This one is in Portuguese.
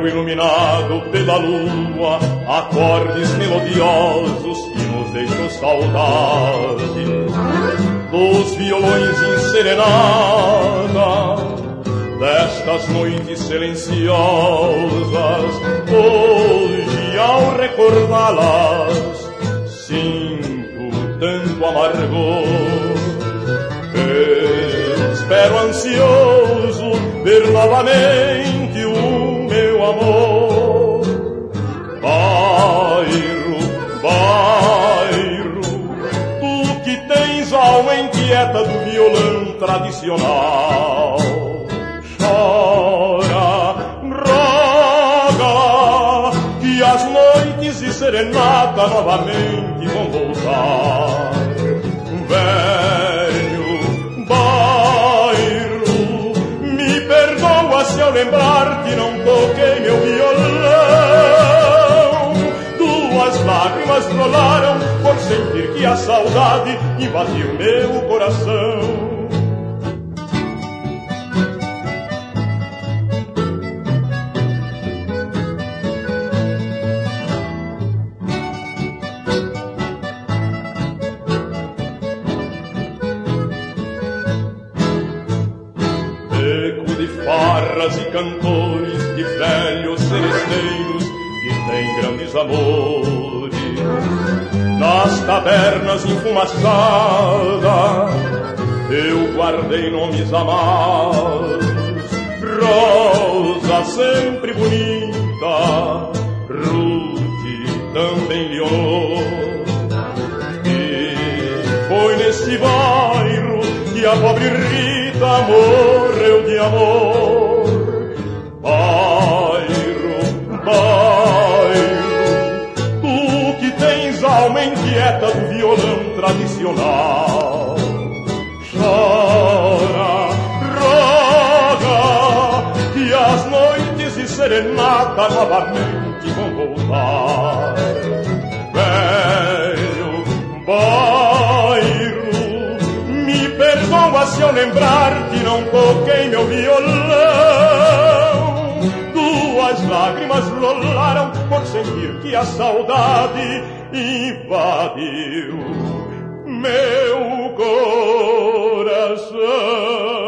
bairro iluminado pela lua, acordes melodiosos que nos deixam saudade dos violões em serenata, destas noites silenciosas. Hoje, ao recordá-las, sinto tanto amargor. Espero ansioso ver novamente o meu amor. Bairro, bairro, tu que tens alma inquieta do violão tradicional, chora, roga, que as noites de serenata novamente vão voltar. Velho bairro, me perdoa se ao lembrar que não toquei meu violão. Duas lágrimas rolaram por sentir que a saudade invadiu meu coração. E cantores de velhos seresteiros que têm grandes amores, nas tabernas enfumaçadas eu guardei nomes amados. Rosa sempre bonita, Ruth também Leonor. E foi nesse bairro que a pobre Rita morreu de amor. Bairro, bairro, tu que tens alma inquieta do violão tradicional, chora, roga, que as noites de serenata novamente vão voltar. Velho bairro, me perdoa se eu lembrar que não toquei meu violão. As lágrimas rolaram por sentir que a saudade invadiu meu coração.